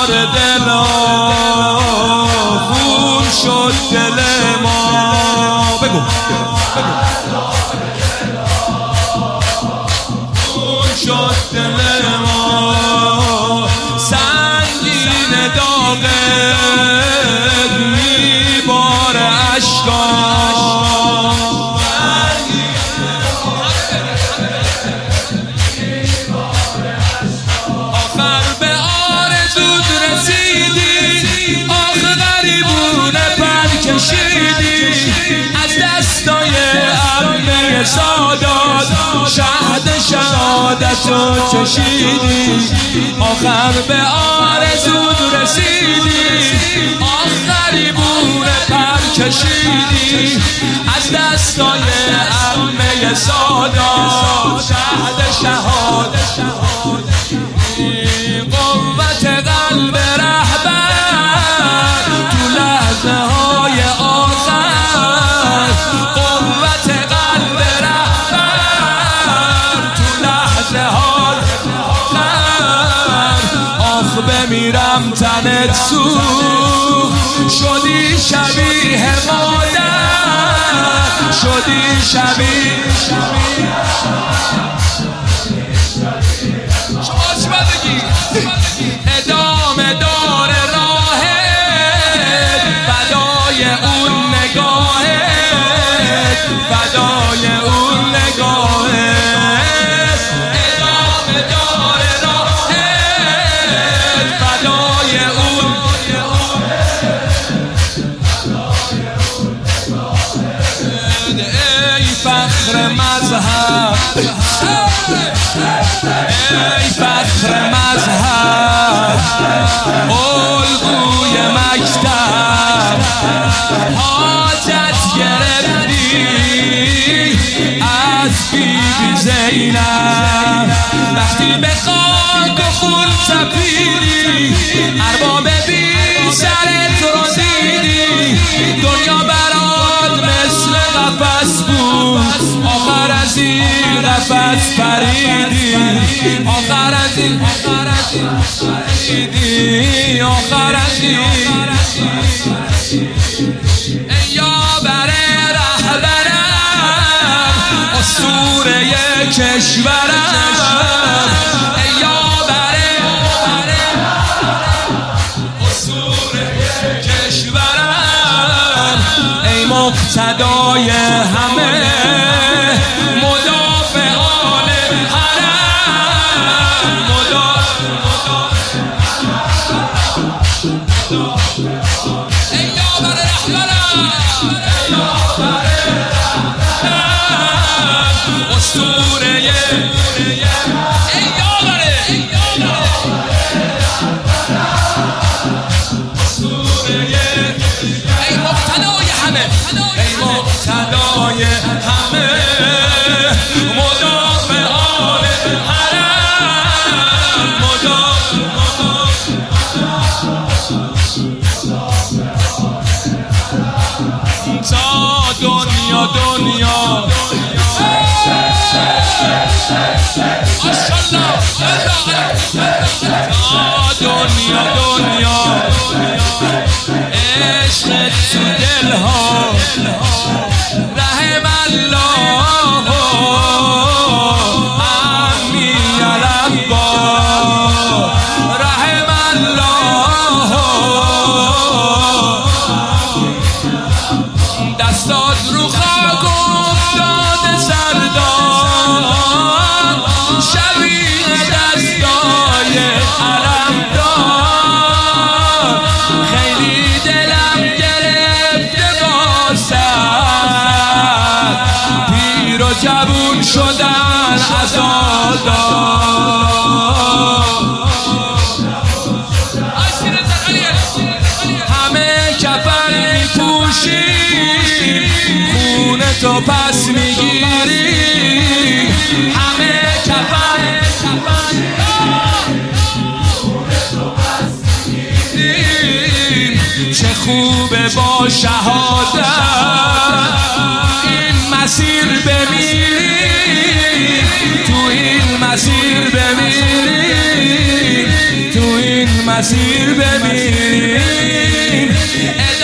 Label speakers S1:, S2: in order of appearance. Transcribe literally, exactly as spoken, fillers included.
S1: دل خون شد دل ما. بگو خون شد دل ما، سنگین داغت میباره اشکام. آخر به آرزوت رسیدی، آخر غریبونه پر کشیدی، از دستای عمه سادات شهد شهادتو چشیدی. آخر به آرزوت رسیدی، آخر غریبونه پر کشیدی، از دستای عمه سادات شهد شهادت. قوت قلب رهبر تو لحظه های آخر، قوت قلب رهبر تو لحظه های آخر. آخ بمیرم تنت سوخت، شدی شبیه مادر، شدی شبیه ادامه دار راهت، فدای اون نگاهت، فدای اون نگاهت. ادامه دار راهت، فدای اون. ای فخر مذهب، ای فخر مذهب، الگوی مکتب، حاجت گرفتی از بی بی زینب. وقتی به خاک و خون تپیدی، ارباب بی سرت رو دیدی، دنیا برات مثل قفس بود، آخر از این قفس پریدی، آخر از این پریدی، آخر از این. ای یاور رهبرم، اسطوره کشورم، ای یاور اسطوره کشورم، ای مقتدای همه مدافعان حرم، ای یاور رهبرم، اسطوره ای یاور اسطوره، ای مقتدای همه، ای مقتدای همه مدافعان حرم، تا دنیا دنیا دنیا دنیا عشق تو دلها، رحم الله عمی الابا، رحم الله. دستات رو خاک افتاده سردار، شبیه دستای علمدار، خیلی دلم گرفته باسد، پیر و جوون شدن عزادار. همه کفن میپوشی، خون تو پس میگیری، همه کفن چه خوبه با شهادت این مسیر بمیری، تو این مسیر بمیری، تو این مسیر مسیر ببینیم.